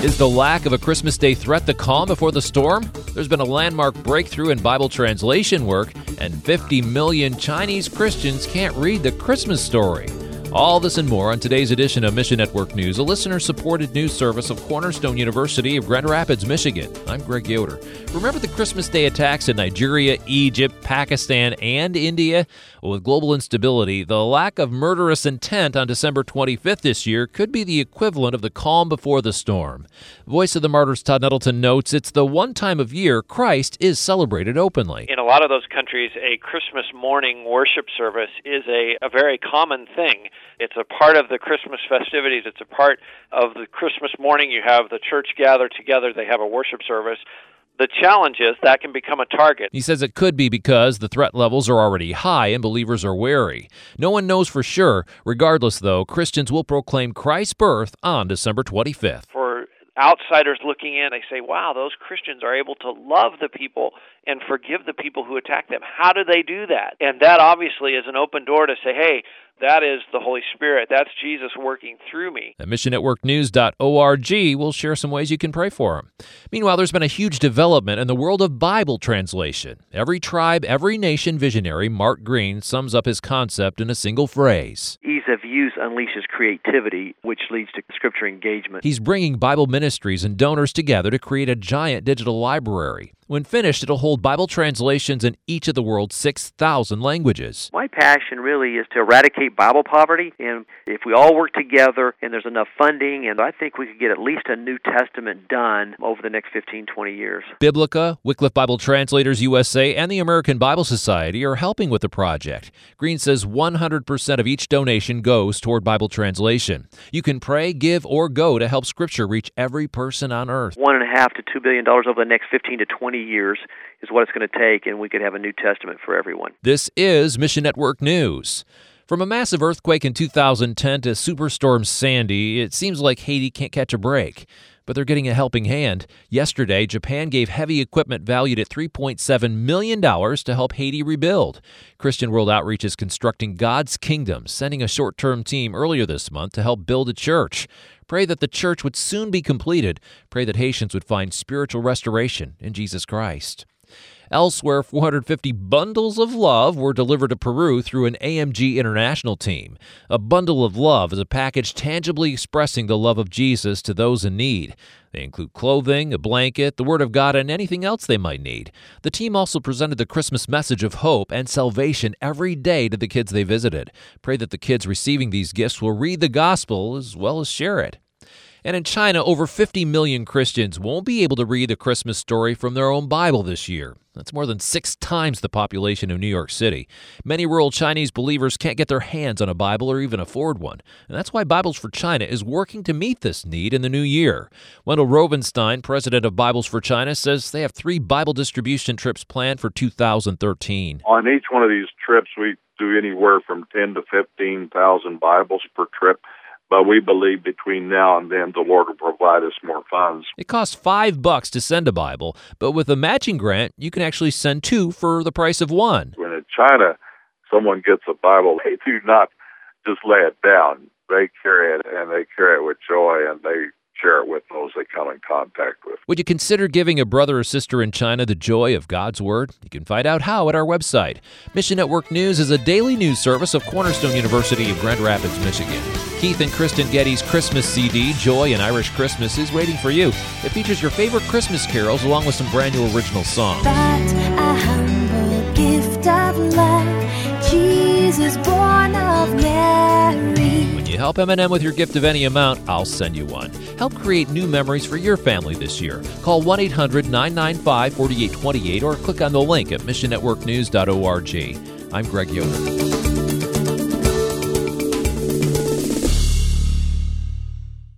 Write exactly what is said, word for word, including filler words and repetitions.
Is the lack of a Christmas Day threat the calm before the storm? There's been a landmark breakthrough in Bible translation work, and fifty million Chinese Christians can't read the Christmas story. All this and more on today's edition of Mission Network News, a listener-supported news service of Cornerstone University of Grand Rapids, Michigan. I'm Greg Yoder. Remember the Christmas Day attacks in Nigeria, Egypt, Pakistan, and India? Well, with global instability, the lack of murderous intent on December twenty-fifth this year could be the equivalent of the calm before the storm. Voice of the Martyrs Todd Nettleton notes it's the one time of year Christ is celebrated openly. In a lot of those countries, a Christmas morning worship service is a, a very common thing. It's a part of the Christmas festivities. It's a part of the Christmas morning. You have the church gather together. They have a worship service. The challenge is that can become a target. He says it could be because the threat levels are already high and believers are wary. No one knows for sure. Regardless, though, Christians will proclaim Christ's birth on December twenty-fifth. For outsiders looking in, they say, wow, those Christians are able to love the people and forgive the people who attack them. How do they do that? And that obviously is an open door to say, hey, that is the Holy Spirit. That's Jesus working through me. At mission network news dot org, we'll share some ways you can pray for him. Meanwhile, there's been a huge development in the world of Bible translation. Every tribe, every nation visionary Mark Green sums up his concept in a single phrase. Ease of use unleashes creativity, which leads to scripture engagement. He's bringing Bible ministries and donors together to create a giant digital library. When finished, it'll hold Bible translations in each of the world's six thousand languages. My passion really is to eradicate Bible poverty, and if we all work together and there's enough funding, and I think we could get at least a New Testament done over the next fifteen, twenty years. Biblica, Wycliffe Bible Translators U S A, and the American Bible Society are helping with the project. Green says one hundred percent of each donation goes toward Bible translation. You can pray, give, or go to help Scripture reach every person on earth. One and a half to two billion dollars over the next fifteen to twenty years is what it's going to take, and we could have a New Testament for everyone. This is Mission Network News. From a massive earthquake in two thousand ten to Superstorm Sandy, it seems like Haiti can't catch a break. But they're getting a helping hand. Yesterday, Japan gave heavy equipment valued at three point seven million dollars to help Haiti rebuild. Christian World Outreach is constructing God's Kingdom, sending a short-term team earlier this month to help build a church. Pray that the church would soon be completed. Pray that Haitians would find spiritual restoration in Jesus Christ. Elsewhere, four hundred fifty bundles of love were delivered to Peru through an A M G International team. A bundle of love is a package tangibly expressing the love of Jesus to those in need. They include clothing, a blanket, the Word of God, and anything else they might need. The team also presented the Christmas message of hope and salvation every day to the kids they visited. Pray that the kids receiving these gifts will read the gospel as well as share it. And in China, over fifty million Christians won't be able to read the Christmas story from their own Bible this year. That's more than six times the population of New York City. Many rural Chinese believers can't get their hands on a Bible or even afford one. And that's why Bibles for China is working to meet this need in the new year. Wendell Rovenstein, president of Bibles for China, says they have three Bible distribution trips planned for two thousand thirteen. On each one of these trips, we do anywhere from ten to fifteen thousand Bibles per trip. But we believe between now and then the Lord will provide us more funds. It costs five bucks to send a Bible, but with a matching grant, you can actually send two for the price of one. When in China, someone gets a Bible, they do not just lay it down. They carry it, and they carry it with joy, and they share it with those they come in contact with. Would you consider giving a brother or sister in China the joy of God's Word? You can find out how at our website. Mission Network News is a daily news service of Cornerstone University of Grand Rapids, Michigan. Keith and Kristen Getty's Christmas C D, Joy and Irish Christmas, is waiting for you. It features your favorite Christmas carols along with some brand new original songs. But a humble gift of love, Jesus born of Mary. When you help M and M with your gift of any amount, I'll send you one. Help create new memories for your family this year. Call one eight hundred nine nine five four eight two eight or click on the link at mission network news dot org. I'm Greg Yoder.